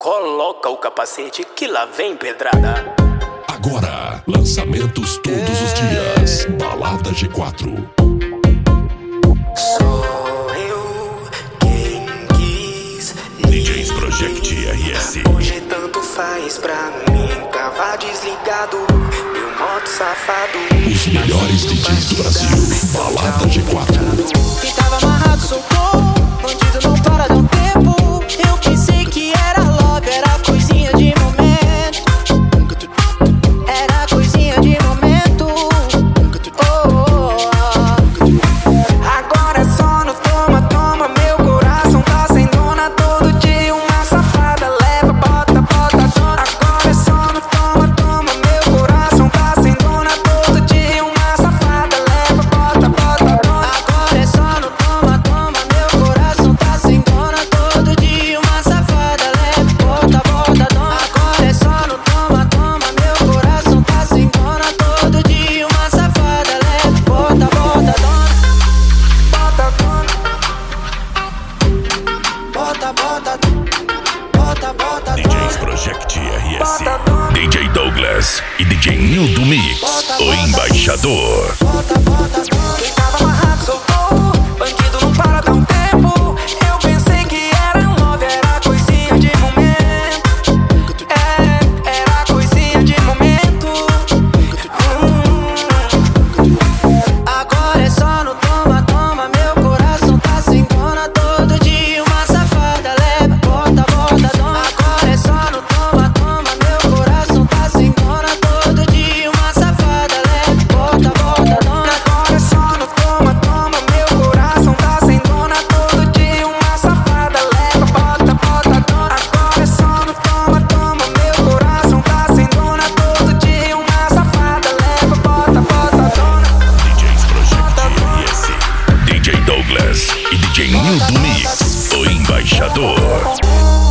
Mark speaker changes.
Speaker 1: Coloca o capacete que lá vem pedrada.
Speaker 2: Agora, lançamentos todos os dias. Balada G4.
Speaker 1: Sou eu quem quis.
Speaker 2: DJs Project RS.
Speaker 1: Hoje tanto faz pra mim. Tava desligado, meu modo safado.
Speaker 2: Os melhores DJs do Brasil. Balada G4.
Speaker 3: Quem tava amarrado soltou. Bandido não para, dá um tempo. Eu pensei que era love, era coisinha de momento. Era coisinha de momento. Oh, oh, oh.
Speaker 1: Agora é só no toma, toma. Meu coração tá sem dona. Todo dia uma safada leva, bota, bota, dona. Agora é só no toma, toma. Meu coração tá sem dona. Todo dia uma safada leva, bota, bota, dona.
Speaker 3: Agora é só no toma, toma. Meu coração tá sem dona. Todo dia uma safada leve, bota, bota, dona. Agora é só no toma, toma. Meu coração tá sem dona. Todo dia uma safada leve, bota, bota, dona.
Speaker 1: Bota, dona.
Speaker 3: Bota, bota, bota, bota,
Speaker 2: DJs Project RS.
Speaker 1: Bota, dona.
Speaker 2: DJ Douglas e DJ Nildo Mix. O embaixador.
Speaker 3: bota, bota, dona.
Speaker 1: Quem tava amarrado soltou. Bandido não para, dá um tempo. Eu pensei que era love, era coisinha de momento. Era coisinha de momento.
Speaker 3: Agora é só no toma, toma. Meu coração tá sem dona. Todo dia uma safada leva, bota, bota, dona. Agora é só no toma, toma. Meu coração tá sem dona. Todo dia uma safada leva, bota, bota, dona.
Speaker 1: Agora é só no toma, toma. Meu coração tá sem dona. Todo dia uma safada leva, bota, bota, dona. Agora é só no toma, toma. Meu coração tá sem dona. Todo dia uma safada leva, bota, bota, dona.
Speaker 2: DJs Project RS. DJ Douglas e DJ Nildo Mix. O embaixador.